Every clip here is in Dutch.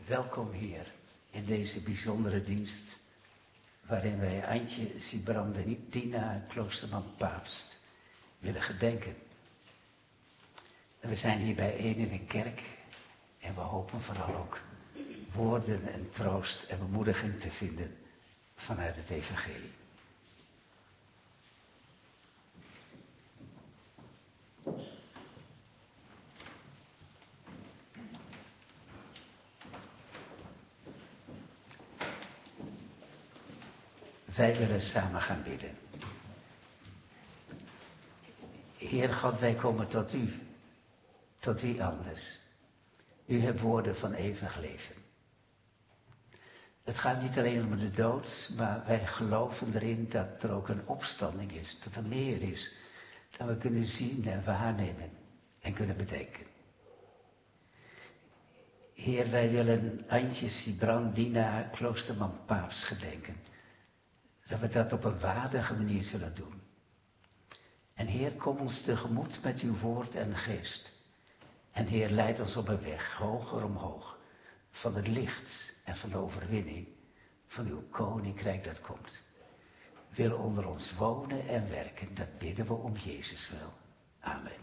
Welkom, Heer, in deze bijzondere dienst, waarin wij Antje Sibrandina, kloosterman Paapst, willen gedenken. En we zijn hier bijeen in een kerk en we hopen vooral ook woorden en troost en bemoediging te vinden vanuit het evangelie. Wij willen samen gaan bidden. Heer God, wij komen tot u. Tot wie anders. U hebt woorden van eeuwig leven. Het gaat niet alleen om de dood, maar wij geloven erin dat er ook een opstanding is. Dat er meer is dan we kunnen zien en waarnemen en kunnen bedenken. Heer, wij willen Antje Sibrandina, kloosterman Paapst, gedenken. Dat we dat op een waardige manier zullen doen. En Heer, kom ons tegemoet met uw woord en geest. En Heer, leid ons op een weg, hoger omhoog, van het licht en van de overwinning van uw koninkrijk dat komt. Wil onder ons wonen en werken, dat bidden we om Jezus wil. Amen.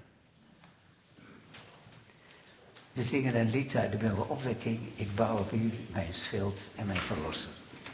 We zingen een lied uit de Bijbel Opwekking. Ik bouw op u, mijn schild en mijn verlosser.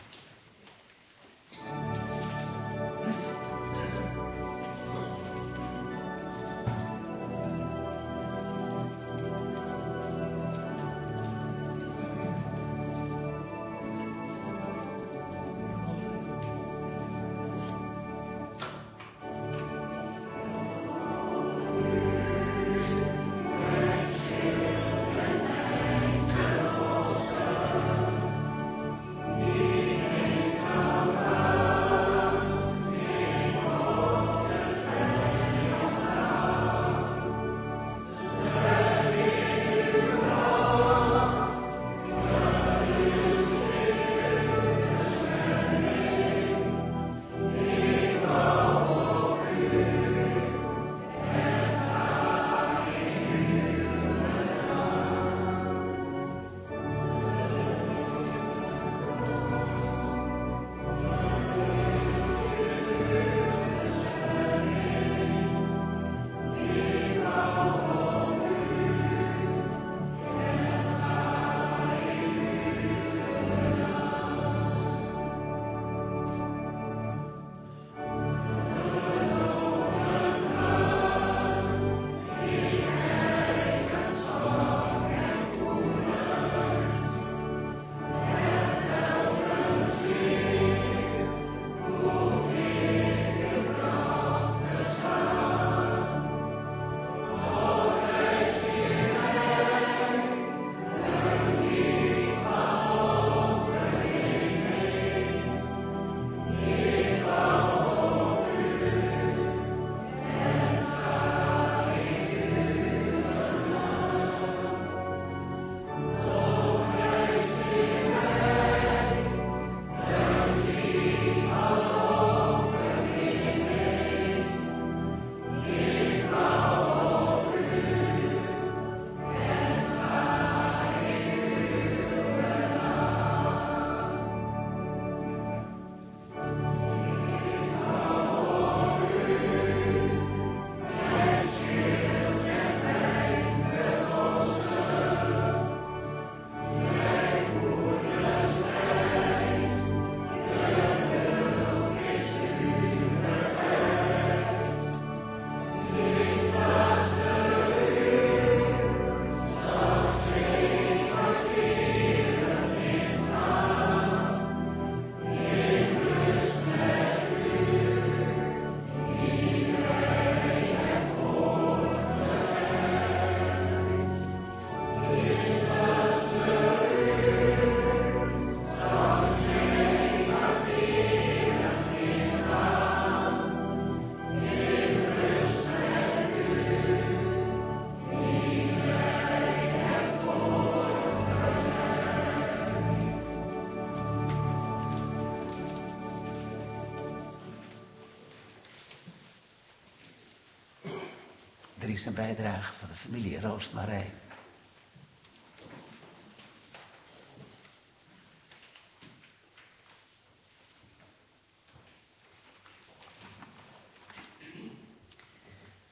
Er is een bijdrage van de familie Roosmarijn.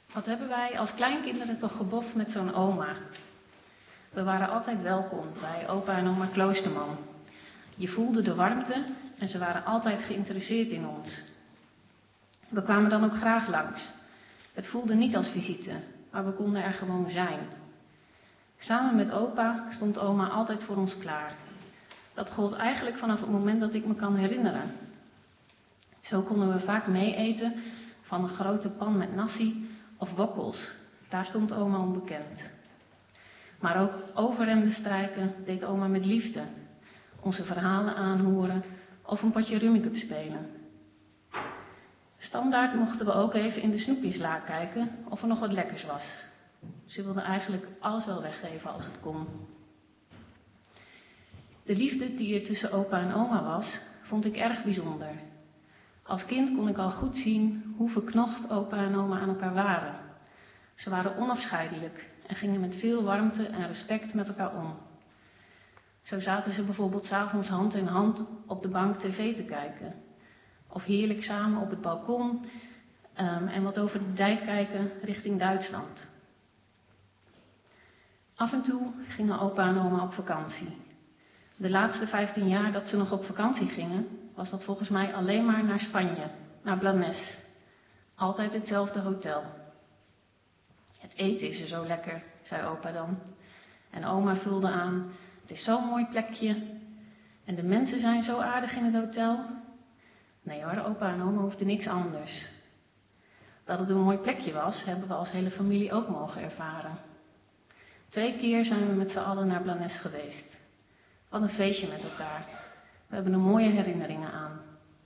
Wat hebben wij als kleinkinderen toch geboft met zo'n oma. We waren altijd welkom bij opa en oma Kloosterman. Je voelde de warmte en ze waren altijd geïnteresseerd in ons. We kwamen dan ook graag langs. Het voelde niet als visite, maar we konden er gewoon zijn. Samen met opa stond oma altijd voor ons klaar. Dat gold eigenlijk vanaf het moment dat ik me kan herinneren. Zo konden we vaak meeeten van een grote pan met nasi of wokkels. Daar stond oma onbekend. Maar ook overhemden strijken deed oma met liefde. Onze verhalen aanhoren of een potje rummikub spelen. Standaard mochten we ook even in de snoepjeslaa kijken of er nog wat lekkers was. Ze wilde eigenlijk alles wel weggeven als het kon. De liefde die er tussen opa en oma was, vond ik erg bijzonder. Als kind kon ik al goed zien hoe verknocht opa en oma aan elkaar waren. Ze waren onafscheidelijk en gingen met veel warmte en respect met elkaar om. Zo zaten ze bijvoorbeeld 's avonds hand in hand op de bank tv te kijken. Of heerlijk samen op het balkon en wat over de dijk kijken richting Duitsland. Af en toe gingen opa en oma op vakantie. De laatste 15 jaar dat ze nog op vakantie gingen, was dat volgens mij alleen maar naar Spanje, naar Blanes. Altijd hetzelfde hotel. Het eten is er zo lekker, zei opa dan. En oma vulde aan, het is zo'n mooi plekje. En de mensen zijn zo aardig in het hotel. Nee hoor, opa en oma hoefden niks anders. Dat het een mooi plekje was, hebben we als hele familie ook mogen ervaren. 2 keer zijn we met z'n allen naar Blanes geweest. Wat een feestje met elkaar. We hebben er mooie herinneringen aan.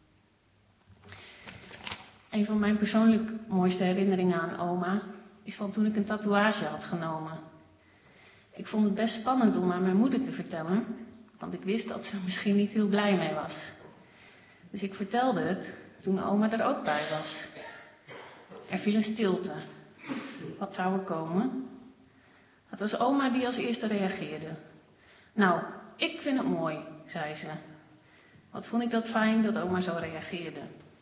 Een van mijn persoonlijk mooiste herinneringen aan oma is van toen ik een tatoeage had genomen. Ik vond het best spannend om aan mijn moeder te vertellen, want ik wist dat ze er misschien niet heel blij mee was. Dus ik vertelde het toen oma er ook bij was. Er viel een stilte. Wat zou er komen? Het was oma die als eerste reageerde. Nou, ik vind het mooi, zei ze. Wat vond ik dat fijn dat oma zo reageerde.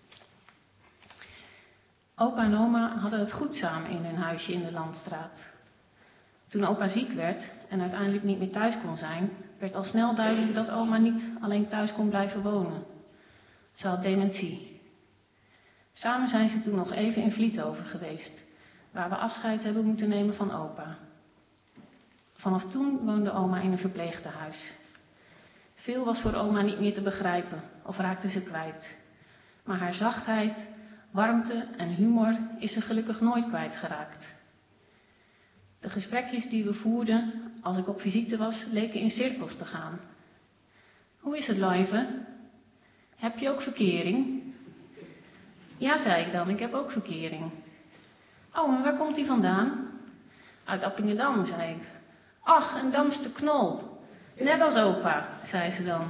Opa en oma hadden het goed samen in hun huisje in de Landstraat. Toen opa ziek werd en uiteindelijk niet meer thuis kon zijn, werd al snel duidelijk dat oma niet alleen thuis kon blijven wonen. Ze had dementie. Samen zijn ze toen nog even in Vliethoven geweest, waar we afscheid hebben moeten nemen van opa. Vanaf toen woonde oma in een verpleegtehuis. Veel was voor oma niet meer te begrijpen of raakte ze kwijt. Maar haar zachtheid, warmte en humor is ze gelukkig nooit kwijtgeraakt. De gesprekjes die we voerden als ik op visite was, leken in cirkels te gaan. Hoe is het, lieve? Heb je ook verkering? Ja, zei ik dan, ik heb ook verkering. Oh, en waar komt die vandaan? Uit Appingedam, zei ik. Ach, een Damster knol. Net als opa, zei ze dan.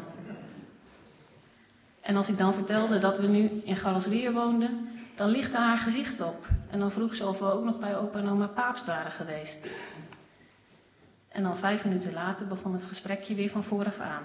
En als ik dan vertelde dat we nu in Garrelsweer woonden, dan lichtte haar gezicht op. En dan vroeg ze of we ook nog bij opa en oma Paapst waren geweest. En dan 5 minuten later begon het gesprekje weer van vooraf aan.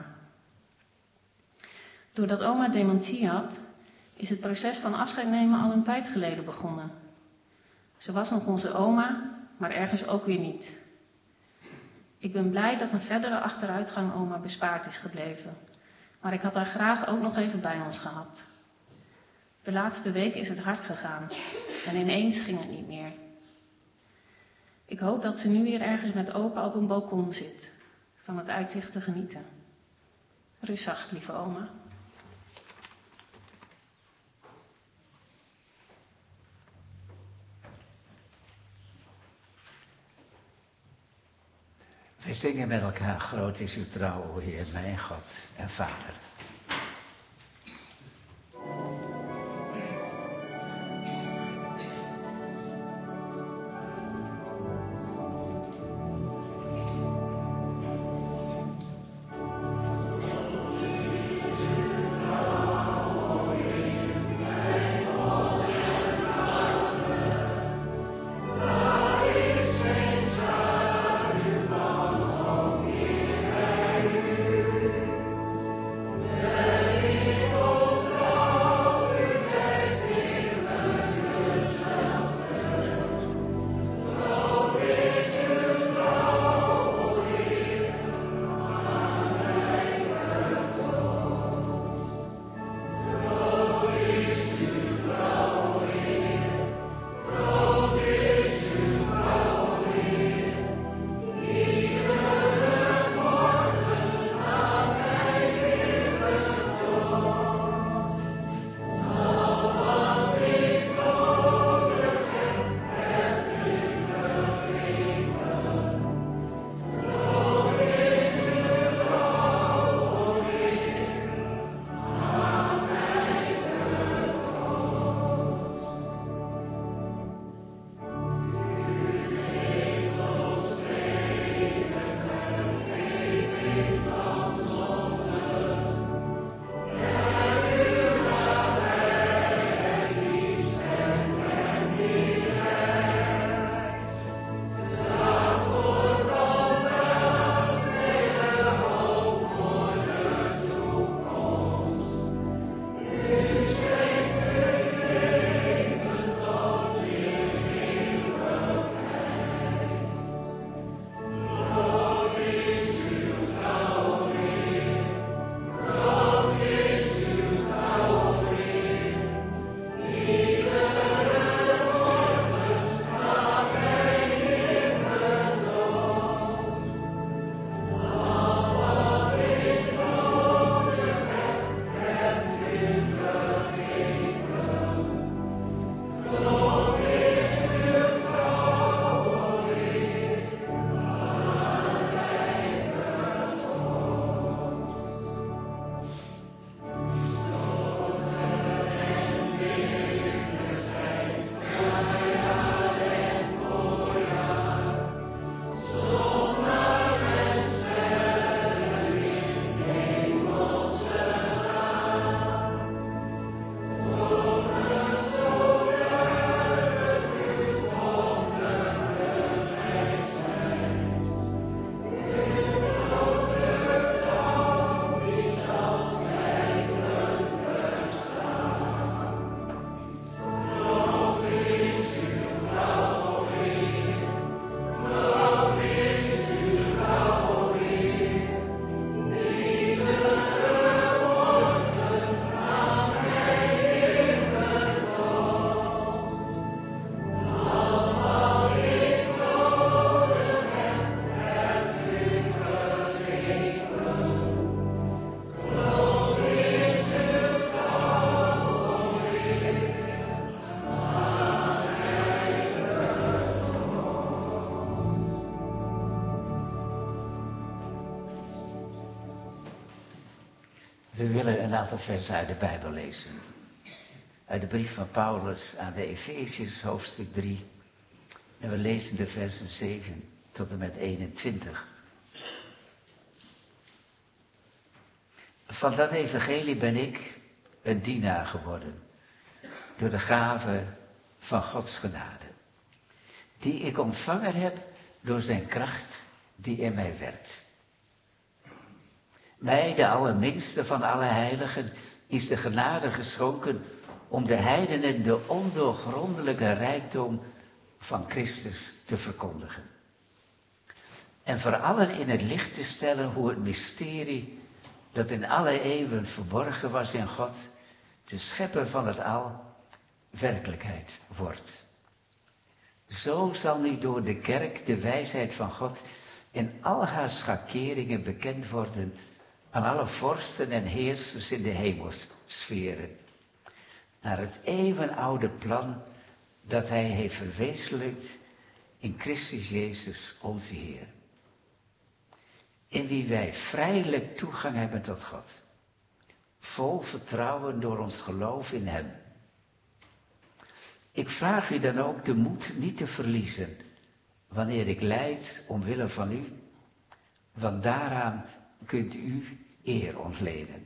Doordat oma dementie had, is het proces van afscheid nemen al een tijd geleden begonnen. Ze was nog onze oma, maar ergens ook weer niet. Ik ben blij dat een verdere achteruitgang oma bespaard is gebleven. Maar ik had haar graag ook nog even bij ons gehad. De laatste week is het hard gegaan en ineens ging het niet meer. Ik hoop dat ze nu weer ergens met opa op een balkon zit, van het uitzicht te genieten. Rust zacht, lieve oma. Wij zingen met elkaar, groot is uw trouw, o Heer, mijn God en Vader. Amen. We willen een aantal versen uit de Bijbel lezen. Uit de brief van Paulus aan de Efeziërs, hoofdstuk 3. En we lezen de versen 7 tot en met 21. Van dat evangelie ben ik een dienaar geworden, door de gave van Gods genade, die ik ontvangen heb door zijn kracht die in mij werkt. Mij, de allerminste van alle heiligen, is de genade geschonken om de heidenen de ondoorgrondelijke rijkdom van Christus te verkondigen. En voor allen in het licht te stellen hoe het mysterie dat in alle eeuwen verborgen was in God, de schepper van het al, werkelijkheid wordt. Zo zal nu door de kerk de wijsheid van God in al haar schakeringen bekend worden aan alle vorsten en heersers in de hemelsferen, naar het eeuwenoude plan dat hij heeft verwezenlijkt in Christus Jezus onze Heer, in wie wij vrijelijk toegang hebben tot God, vol vertrouwen door ons geloof in hem. Ik vraag u dan ook de moed niet te verliezen, wanneer ik lijd omwille van u, want daaraan kunt u eer ontlenen.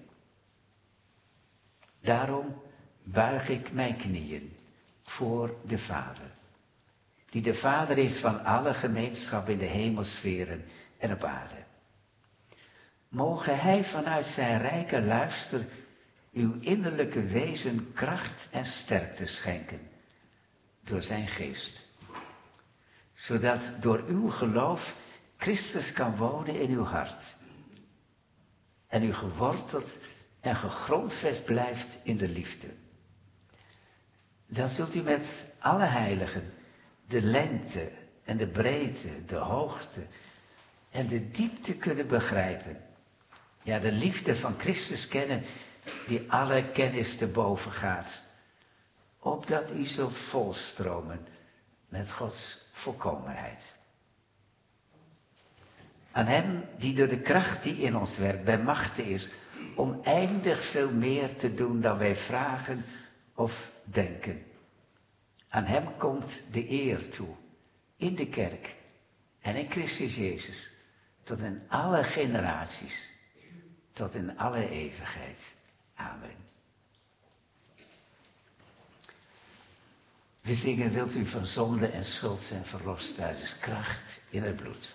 Daarom buig ik mijn knieën voor de Vader, die de Vader is van alle gemeenschap in de hemelsferen en op aarde. Moge hij vanuit zijn rijke luister uw innerlijke wezen kracht en sterkte schenken door zijn geest, zodat door uw geloof Christus kan wonen in uw hart en u geworteld en gegrondvest blijft in de liefde. Dan zult u met alle heiligen de lengte en de breedte, de hoogte en de diepte kunnen begrijpen. Ja, de liefde van Christus kennen, die alle kennis te boven gaat, opdat u zult volstromen met Gods volkomenheid. Aan hem die door de kracht die in ons werkt bij machte is, oneindig veel meer te doen dan wij vragen of denken. Aan hem komt de eer toe, in de kerk en in Christus Jezus, tot in alle generaties, tot in alle eeuwigheid. Amen. We zingen, wilt u van zonde en schuld zijn verlost, daar is kracht in het bloed.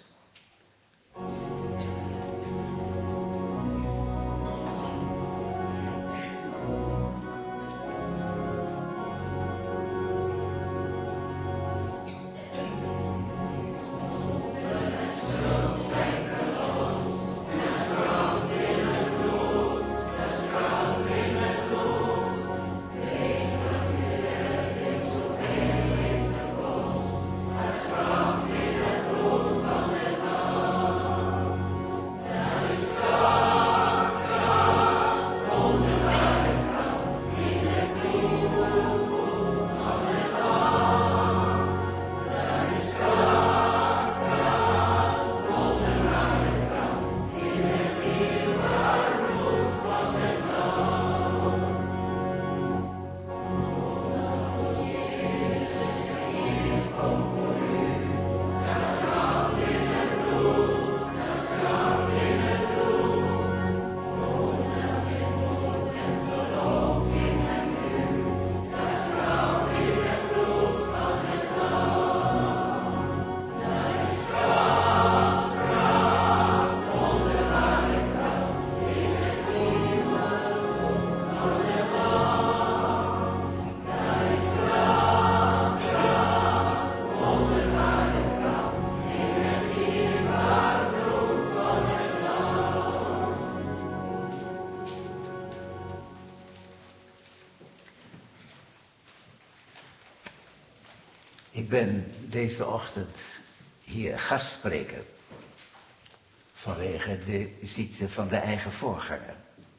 Ik ben deze ochtend hier gastspreker vanwege de ziekte van de eigen voorganger.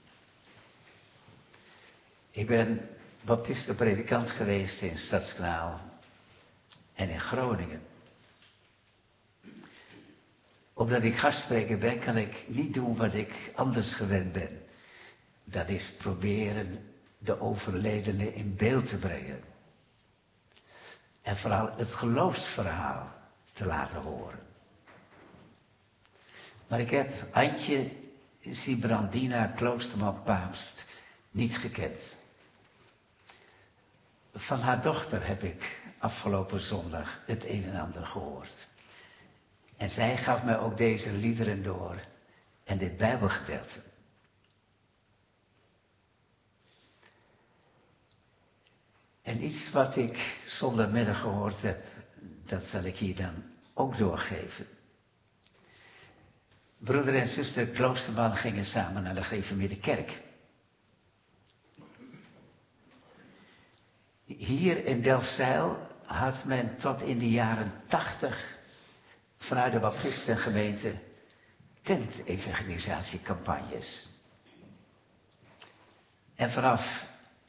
Ik ben baptistenpredikant geweest in Stadskanaal en in Groningen. Omdat ik gastspreker ben, kan ik niet doen wat ik anders gewend ben. Dat is proberen de overledene in beeld te brengen. En vooral het geloofsverhaal te laten horen. Maar ik heb Antje Siebrandina Kloosterman-Paapst niet gekend. Van haar dochter heb ik afgelopen zondag het een en ander gehoord. En zij gaf mij ook deze liederen door en dit Bijbelgedeelte. En iets wat ik zondagmiddag gehoord heb, dat zal ik hier dan ook doorgeven. Broeder en zuster Kloosterman gingen samen naar de gereformeerde kerk. Hier in Delfzijl had men tot in de jaren 80 vanuit de baptistengemeente tent-evangelisatiecampagnes. En vanaf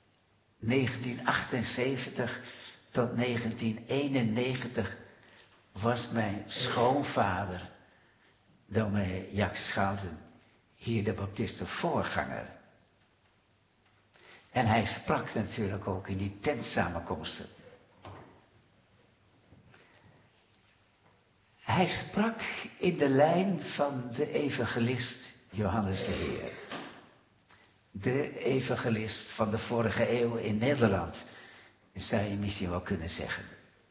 1978 tot 1991 was mijn schoonvader, dominee Jack Schouten, hier de baptistenvoorganger. En hij sprak natuurlijk ook in die tentsamenkomsten. Hij sprak in de lijn van de evangelist Johannes de Heer. De evangelist van de vorige eeuw in Nederland, zou je misschien wel kunnen zeggen.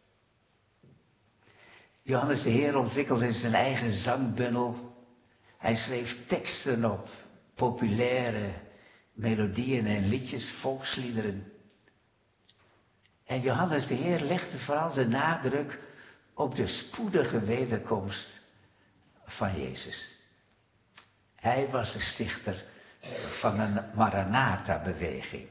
Johannes de Heer ontwikkelde zijn eigen zangbundel. Hij schreef teksten op populaire melodieën en liedjes, volksliederen. En Johannes de Heer legde vooral de nadruk op de spoedige wederkomst van Jezus. Hij was de stichter van een Maranatha-beweging.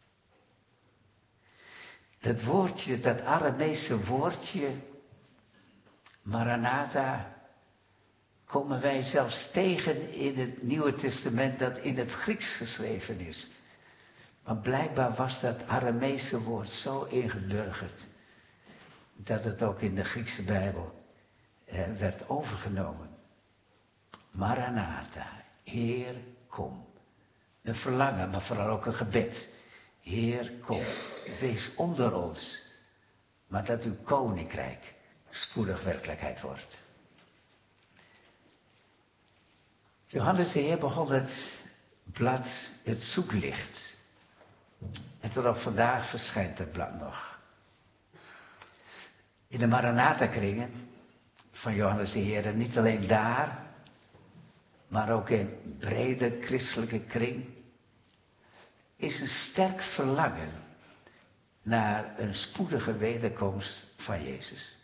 Dat woordje, dat Aramese woordje, Maranatha, komen wij zelfs tegen in het Nieuwe Testament dat in het Grieks geschreven is. Maar blijkbaar was dat Aramese woord zo ingeburgerd dat het ook in de Griekse Bijbel werd overgenomen. Maranatha, Heer, kom. Een verlangen, maar vooral ook een gebed. Heer, kom. Wees onder ons, maar dat uw koninkrijk spoedig werkelijkheid wordt. Johannes de Heer begon het blad Het Zoeklicht. En tot op vandaag verschijnt het blad nog. In de Maranatha-kringen van Johannes de Heer, en niet alleen daar, maar ook in brede christelijke kring, is een sterk verlangen naar een spoedige wederkomst van Jezus.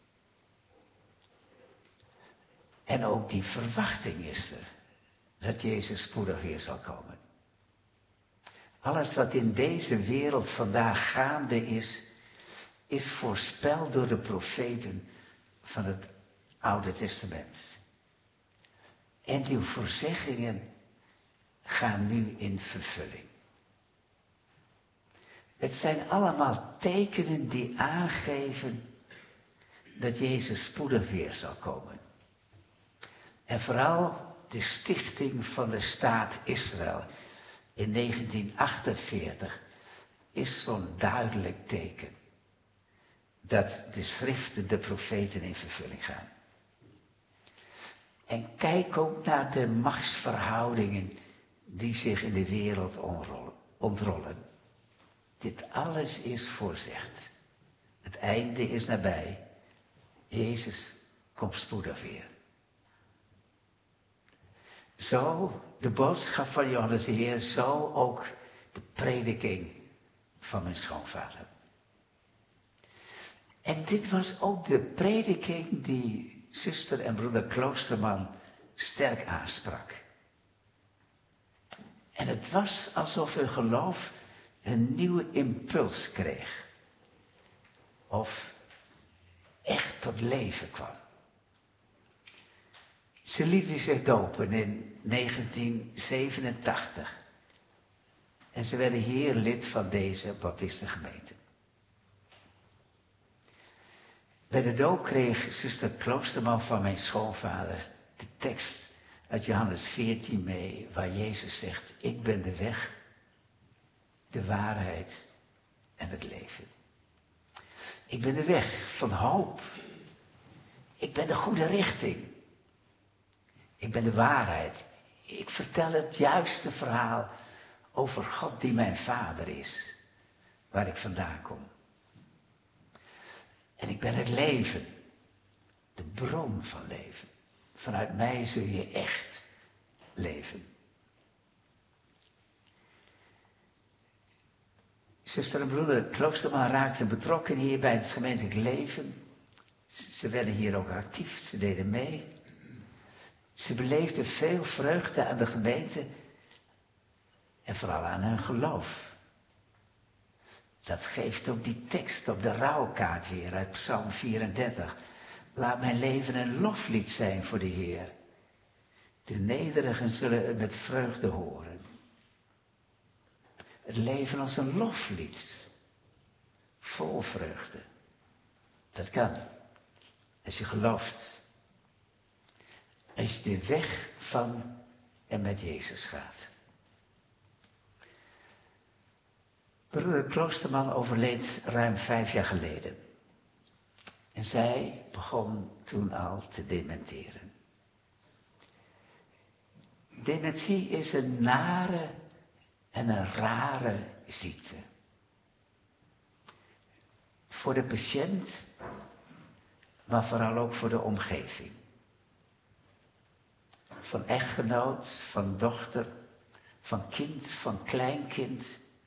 En ook die verwachting is er, dat Jezus spoedig weer zal komen. Alles wat in deze wereld vandaag gaande is voorspeld door de profeten van het Oude Testament. En die voorzeggingen gaan nu in vervulling. Het zijn allemaal tekenen die aangeven dat Jezus spoedig weer zal komen. En vooral de stichting van de staat Israël in 1948 is zo'n duidelijk teken dat de schriften, de profeten in vervulling gaan. En kijk ook naar de machtsverhoudingen die zich in de wereld ontrollen. Dit alles is voorzegd. Het einde is nabij. Jezus komt spoedig weer. Zo de boodschap van Johannes de Heer, zo ook de prediking van mijn schoonvader. En dit was ook de prediking die zuster en broeder Kloosterman sterk aansprak. En het was alsof hun geloof een nieuwe impuls kreeg. Of echt tot leven kwam. Ze lieten zich dopen in 1987. En ze werden hier lid van deze baptistengemeente. Bij de doop kreeg zuster Kloosterman van mijn schoonvader de tekst uit Johannes 14 mee, waar Jezus zegt, ik ben de weg, de waarheid en het leven. Ik ben de weg van hoop. Ik ben de goede richting. Ik ben de waarheid. Ik vertel het juiste verhaal over God die mijn vader is, waar ik vandaan kom. En ik ben het leven, de bron van leven. Vanuit mij zul je echt leven. Zuster en broeder Kloosterman raakten betrokken hier bij het gemeentelijk leven. Ze werden hier ook actief, ze deden mee. Ze beleefden veel vreugde aan de gemeente en vooral aan hun geloof. Dat geeft ook die tekst op de rouwkaart weer uit Psalm 34. Laat mijn leven een loflied zijn voor de Heer. De nederigen zullen het met vreugde horen. Het leven als een loflied. Vol vreugde. Dat kan. Als je gelooft. Als je de weg van en met Jezus gaat. Broeder Kloosterman overleed ruim 5 jaar geleden. En zij begon toen al te dementeren. Dementie is een nare en een rare ziekte. Voor de patiënt, maar vooral ook voor de omgeving. Van echtgenoot, van dochter, van kind, van kleinkind.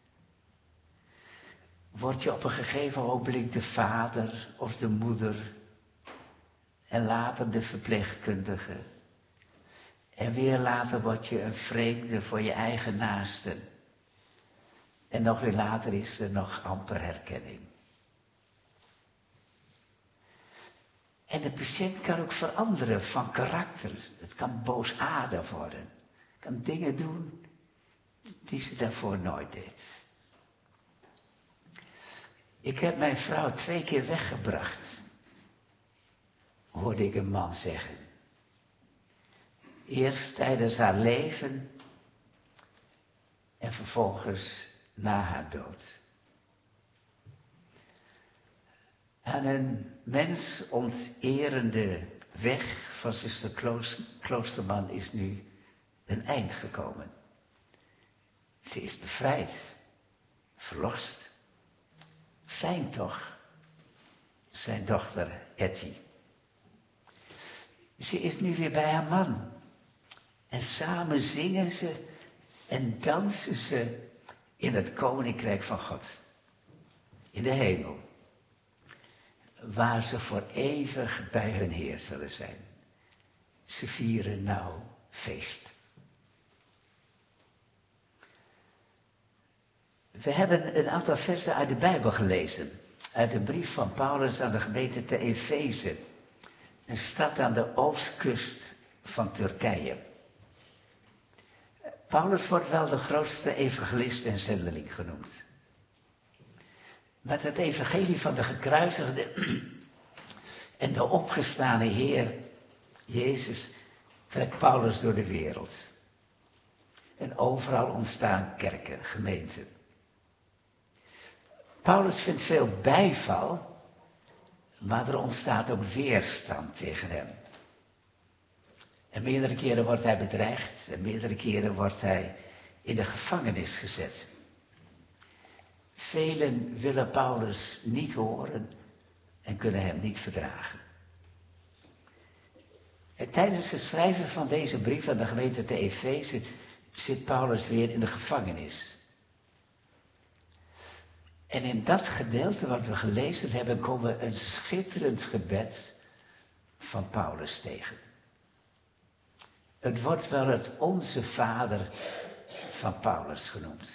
Word je op een gegeven ogenblik de vader of de moeder en later de verpleegkundige. En weer later word je een vreemde voor je eigen naasten. En nog weer later is er nog amper herkenning. En de patiënt kan ook veranderen van karakter. Het kan boosaardig worden. Het kan dingen doen die ze daarvoor nooit deed. Ik heb mijn vrouw 2 keer weggebracht. Hoorde ik een man zeggen. Eerst tijdens haar leven en vervolgens na haar dood. Aan een mensonterende weg van zuster Kloosterman is nu een eind gekomen. Ze is bevrijd, verlost. Fijn toch, zijn dochter Etty. Ze is nu weer bij haar man. En samen zingen ze en dansen ze in het koninkrijk van God. In de hemel. Waar ze voor eeuwig bij hun Heer zullen zijn. Ze vieren nou feest. We hebben een aantal versen uit de Bijbel gelezen. Uit een brief van Paulus aan de gemeente te Efeze. Een stad aan de oostkust van Turkije. Paulus wordt wel de grootste evangelist en zendeling genoemd. Met het evangelie van de gekruisigde en de opgestane Heer Jezus trekt Paulus door de wereld. En overal ontstaan kerken, gemeenten. Paulus vindt veel bijval, maar er ontstaat ook weerstand tegen hem. En meerdere keren wordt hij bedreigd en meerdere keren wordt hij in de gevangenis gezet. Velen willen Paulus niet horen en kunnen hem niet verdragen. En tijdens het schrijven van deze brief aan de gemeente te Efeze zit Paulus weer in de gevangenis. En in dat gedeelte wat we gelezen hebben komen we een schitterend gebed van Paulus tegen. Het wordt wel het Onze Vader van Paulus genoemd.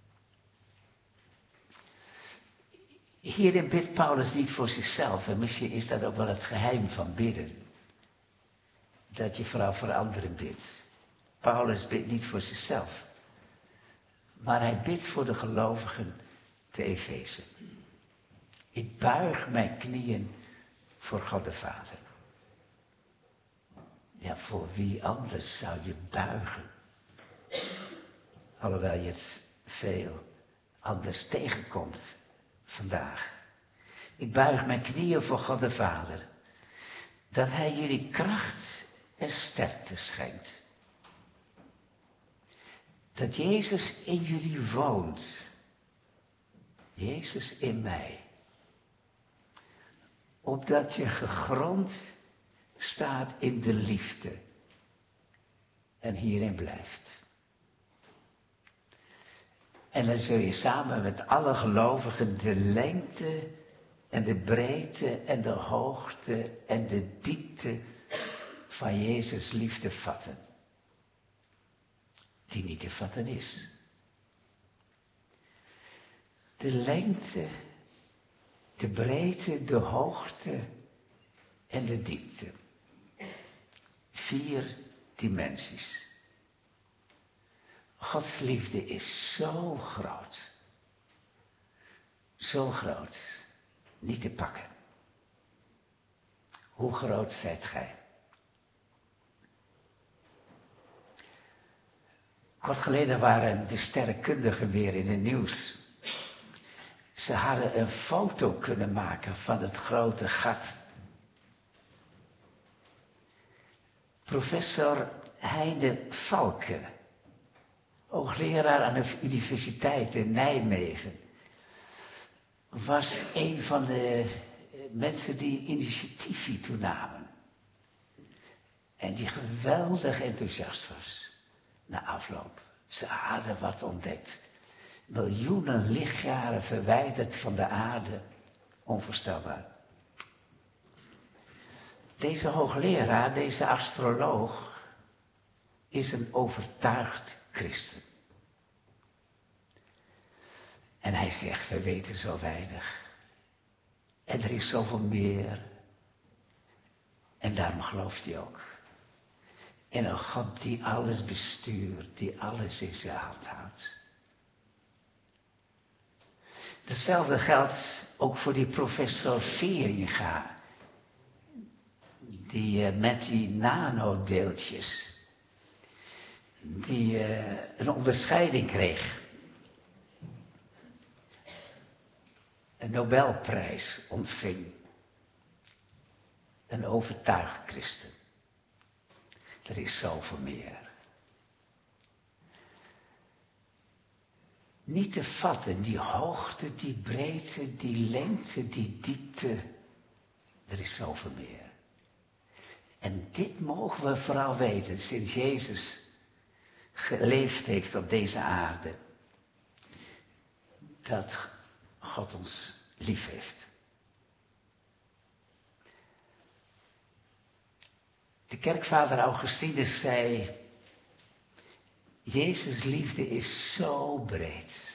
Hierin bidt Paulus niet voor zichzelf. En misschien is dat ook wel het geheim van bidden. Dat je vooral voor anderen bidt. Paulus bidt niet voor zichzelf. Maar hij bidt voor de gelovigen te Efeze. Ik buig mijn knieën voor God de Vader. Ja, voor wie anders zou je buigen? Alhoewel je het veel anders tegenkomt vandaag. Ik buig mijn knieën voor God de Vader. Dat Hij jullie kracht en sterkte schenkt. Dat Jezus in jullie woont. Jezus in mij. Opdat je gegrond staat in de liefde. En hierin blijft. En dan zul je samen met alle gelovigen de lengte en de breedte en de hoogte en de diepte van Jezus liefde vatten. Die niet te vatten is. De lengte, de breedte, de hoogte en de diepte. 4 dimensies. Gods liefde is zo groot. Zo groot. Niet te pakken. Hoe groot zijt gij? Kort geleden waren de sterrenkundigen weer in het nieuws. Ze hadden een foto kunnen maken van het grote gat. Professor Heide Valken, hoogleraar aan de Universiteit in Nijmegen, was een van de mensen die initiatief hiertoe namen. En die geweldig enthousiast was. Na afloop. Ze hadden wat ontdekt. Miljoenen lichtjaren verwijderd van de aarde. Onvoorstelbaar. Deze hoogleraar, deze astroloog, is een overtuigd christen. En hij zegt, we weten zo weinig. En er is zoveel meer. En daarom gelooft hij ook. En een God die alles bestuurt, die alles in zijn hand houdt. Hetzelfde geldt ook voor die professor Veringa. Die met die nanodeeltjes, die een onderscheiding kreeg. Een Nobelprijs ontving. Een overtuigd christen. Er is zoveel meer. Niet te vatten, die hoogte, die breedte, die lengte, die diepte. Er is zoveel meer. En dit mogen we vooral weten, sinds Jezus geleefd heeft op deze aarde. Dat God ons lief heeft. De kerkvader Augustinus zei, Jezus' liefde is zo breed.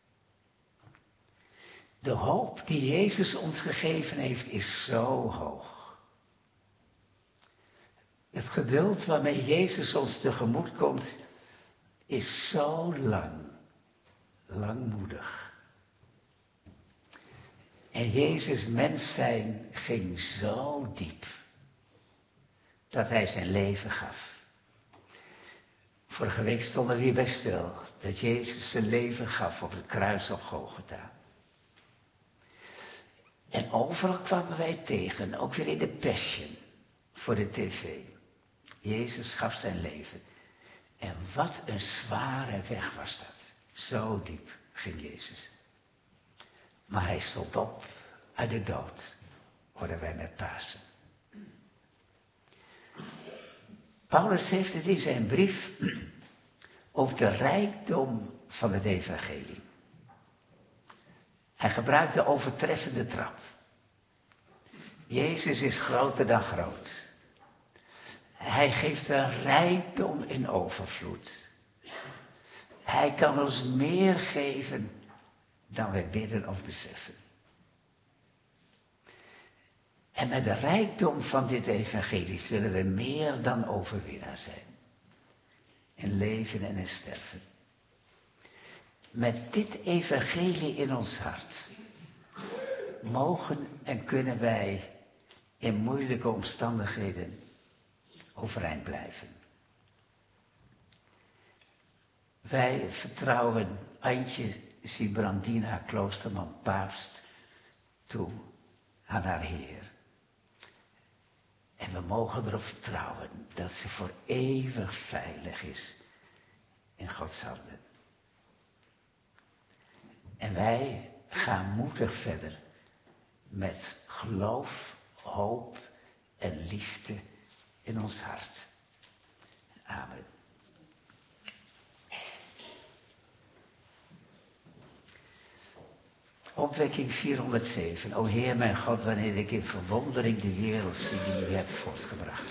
De hoop die Jezus ons gegeven heeft is zo hoog. Het geduld waarmee Jezus ons tegemoet komt is zo lang, langmoedig. En Jezus' mens zijn ging zo diep. Dat hij zijn leven gaf. Vorige week stonden we hier bij stil. Dat Jezus zijn leven gaf op het kruis op Golgotha. En overal kwamen wij tegen. Ook weer in de Passion. Voor de tv. Jezus gaf zijn leven. En wat een zware weg was dat. Zo diep ging Jezus. Maar hij stond op uit de dood. Hoorden wij met Pasen. Paulus heeft het in zijn brief over de rijkdom van het evangelie. Hij gebruikt de overtreffende trap. Jezus is groter dan groot. Hij geeft een rijkdom in overvloed. Hij kan ons meer geven dan wij bidden of beseffen. En met de rijkdom van dit evangelie zullen we meer dan overwinnaar zijn. In leven en in sterven. Met dit evangelie in ons hart mogen en kunnen wij in moeilijke omstandigheden overeind blijven. Wij vertrouwen Antje Siebrandina Kloosterman Paapst toe aan haar Heer. En we mogen erop vertrouwen dat ze voor eeuwig veilig is in Gods handen. En wij gaan moedig verder met geloof, hoop en liefde in ons hart. Amen. Opwekking 407. O Heer mijn God, wanneer ik in verwondering de wereld zie die u hebt voortgebracht.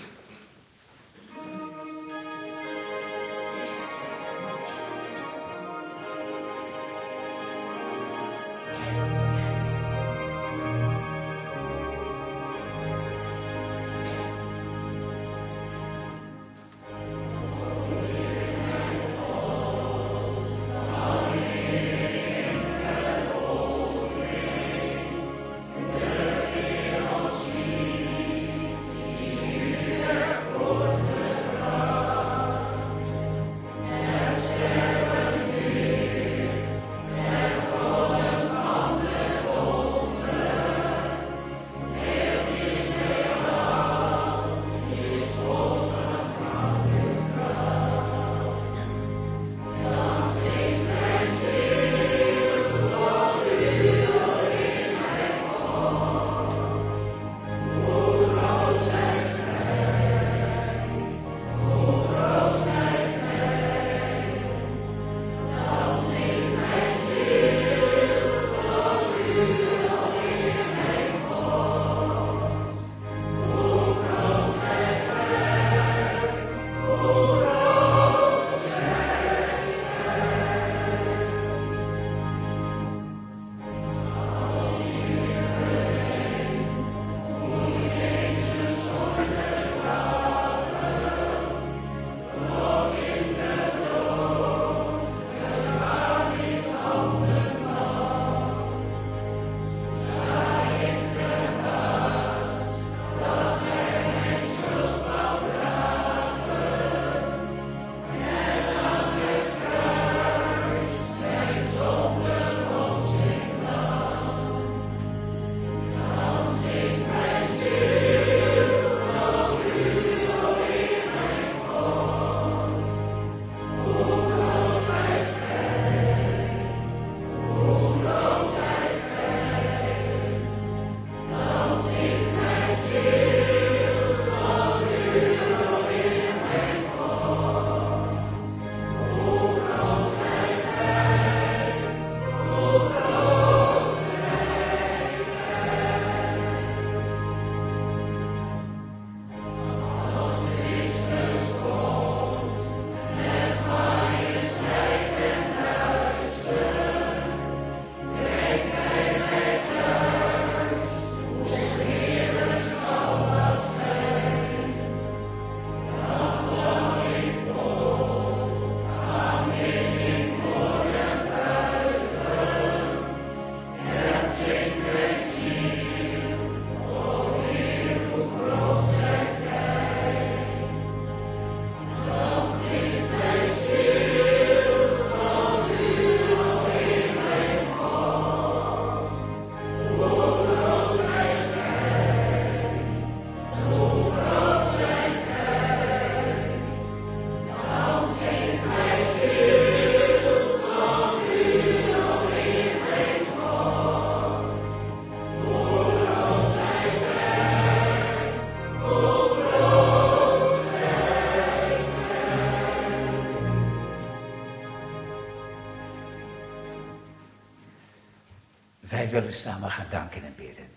Wij willen samen gaan danken en bidden.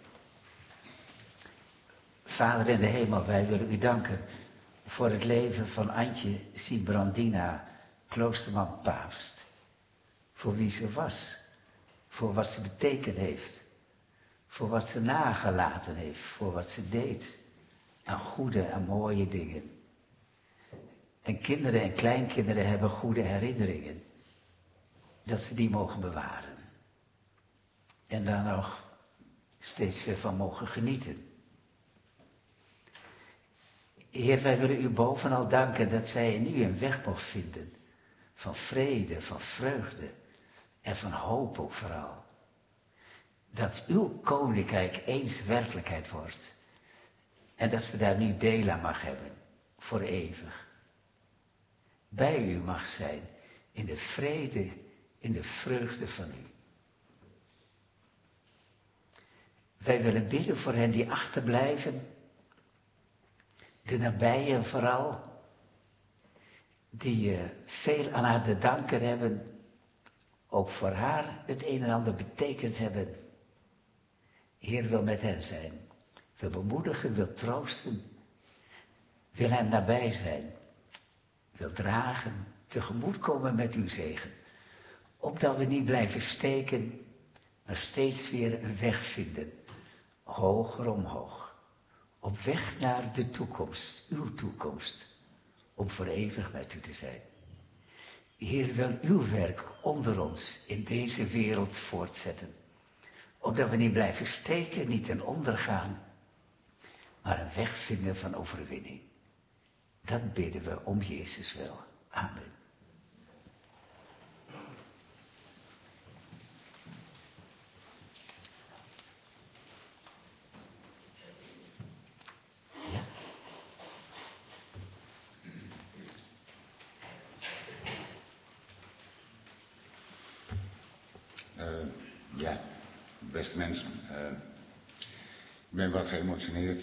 Vader in de hemel, wij willen u danken voor het leven van Antje Siebrandina Kloosterman Paapst. Voor wie ze was, voor wat ze betekend heeft, voor wat ze nagelaten heeft, voor wat ze deed aan goede en mooie dingen. En kinderen en kleinkinderen hebben goede herinneringen, dat ze die mogen bewaren. En daar nog steeds weer van mogen genieten. Heer, wij willen u bovenal danken dat zij in u een weg mocht vinden. Van vrede, van vreugde en van hoop ook vooral. Dat uw koninkrijk eens werkelijkheid wordt. En dat ze daar nu deel aan mag hebben, voor eeuwig. Bij u mag zijn, in de vrede, in de vreugde van u. Wij willen bidden voor hen die achterblijven, de nabijden vooral, die veel aan haar te danken hebben, ook voor haar het een en ander betekend hebben. Heer wil met hen zijn, wil bemoedigen, wil troosten, wil hen nabij zijn, wil dragen, tegemoetkomen met uw zegen, opdat we niet blijven steken, maar steeds weer een weg vinden, hoger omhoog, op weg naar de toekomst, uw toekomst, om voor eeuwig met u te zijn. Heer, wil uw werk onder ons in deze wereld voortzetten, opdat we niet blijven steken, niet ten onder gaan, maar een weg vinden van overwinning. Dat bidden we om Jezus wil. Amen. Ja, beste mensen, ik ben wat geëmotioneerd.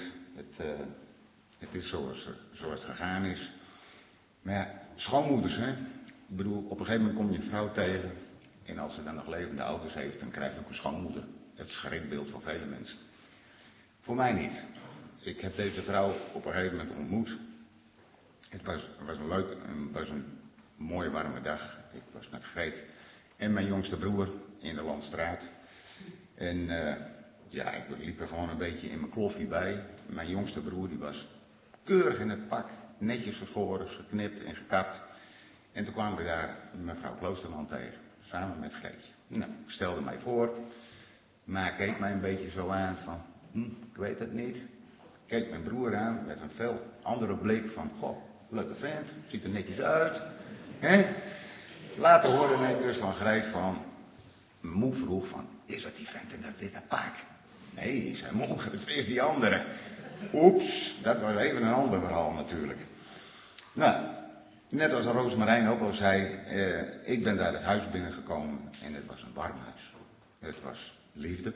Het is zoals het gegaan is. Maar ja, schoonmoeders, hè. Ik bedoel, op een gegeven moment kom je een vrouw tegen. En als ze dan nog levende ouders heeft, dan krijg je ook een schoonmoeder. Het schrikbeeld van vele mensen. Voor mij niet. Ik heb deze vrouw op een gegeven moment ontmoet. Het was een mooie warme dag. Ik was met Greet en mijn jongste broer in de Landstraat. En ja, ik liep er gewoon een beetje in mijn kloffie bij. Mijn jongste broer die was keurig in het pak, netjes geschoren, geknipt en gekapt. En toen kwamen we daar mevrouw Kloosterman tegen, samen met Greetje. Nou, ik stelde mij voor, maar keek mij een beetje zo aan van, ik weet het niet. Keek mijn broer aan met een veel andere blik van, goh, leuke vent, ziet er netjes uit. Hè? Later hoorde ik dus van Greet van, moe vroeg van, is dat die vent in dat witte pak? Nee, zei moe, het is die andere. Oeps, dat was even een ander verhaal natuurlijk. Nou, net als Roosmarijn ook al zei, ik ben daar het huis binnengekomen en het was een warm huis. Het was liefde.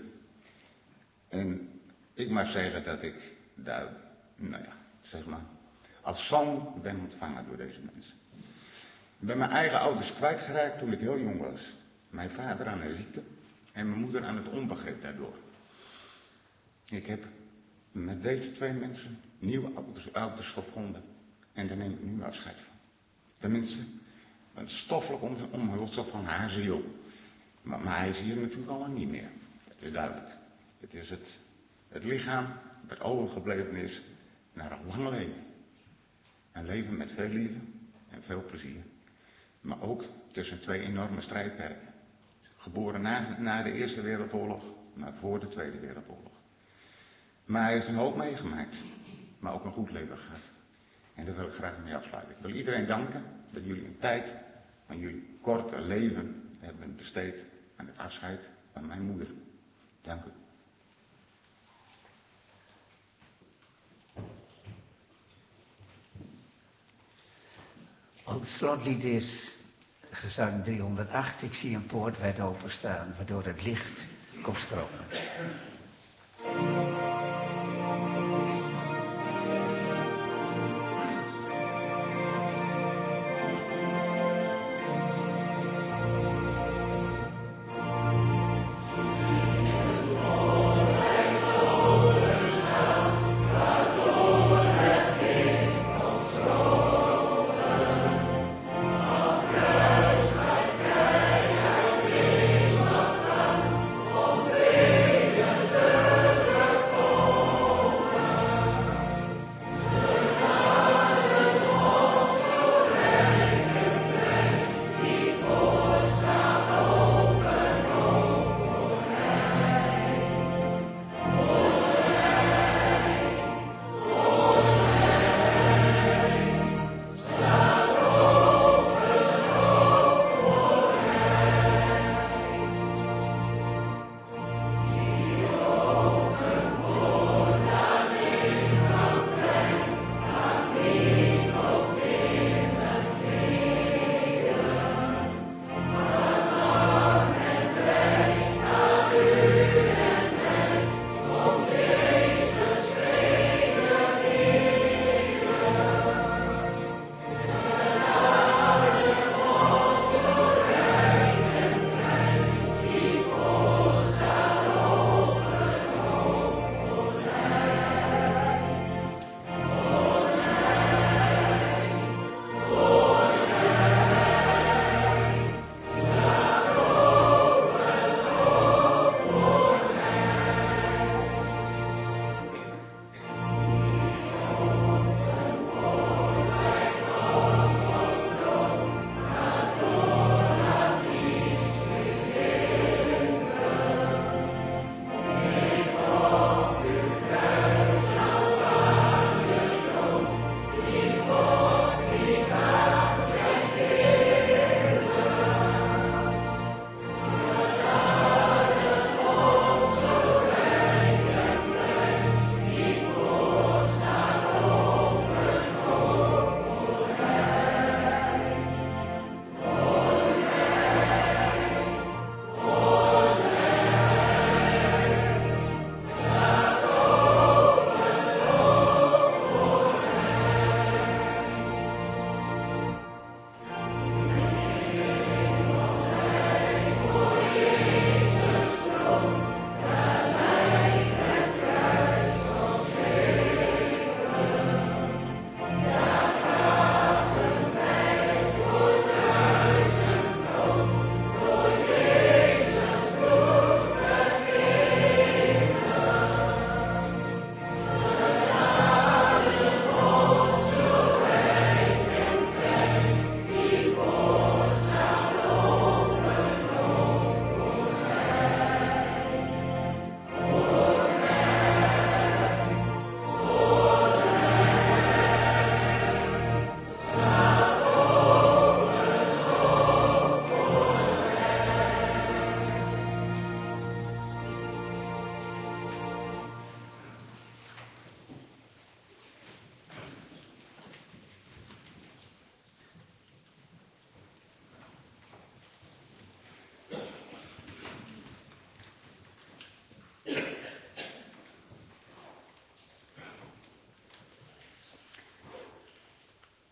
En ik mag zeggen dat ik daar, nou ja, zeg maar, als zoon ben ontvangen door deze mensen. Ik ben mijn eigen ouders kwijtgeraakt toen ik heel jong was. Mijn vader aan een ziekte en mijn moeder aan het onbegrip daardoor. Ik heb met deze twee mensen nieuwe ouders gevonden en daar neem ik nu afscheid van. Tenminste, een stoffelijk omhulsel van haar ziel. Maar hij is hier natuurlijk al lang niet meer. Het is duidelijk. Het is het lichaam dat overgebleven is naar een lang leven. Een leven met veel liefde en veel plezier. Maar ook tussen twee enorme strijdperken. Geboren na de Eerste Wereldoorlog, maar voor de Tweede Wereldoorlog. Maar hij heeft een hoop meegemaakt, maar ook een goed leven gehad. En daar wil ik graag mee afsluiten. Ik wil iedereen danken dat jullie een tijd van jullie korte leven hebben besteed aan het afscheid van mijn moeder. Dank u. Ons slotlied is gezang 308. Ik zie een poort wijd openstaan, waardoor het licht komt stromen.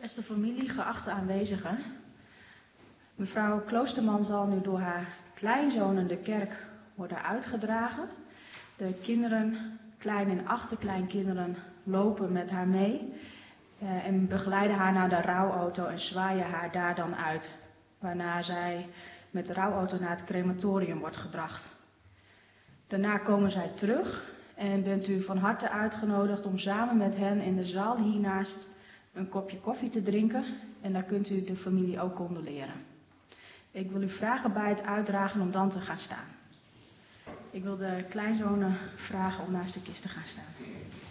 Beste familie, geachte aanwezigen. Mevrouw Kloosterman zal nu door haar kleinzonen de kerk worden uitgedragen. De kinderen, klein- en achterkleinkinderen, lopen met haar mee en begeleiden haar naar de rouwauto en zwaaien haar daar dan uit. Waarna zij met de rouwauto naar het crematorium wordt gebracht. Daarna komen zij terug en bent u van harte uitgenodigd om samen met hen in de zaal hiernaast een kopje koffie te drinken. En daar kunt u de familie ook condoleren. Ik wil u vragen bij het uitdragen om dan te gaan staan. Ik wil de kleinzonen vragen om naast de kist te gaan staan.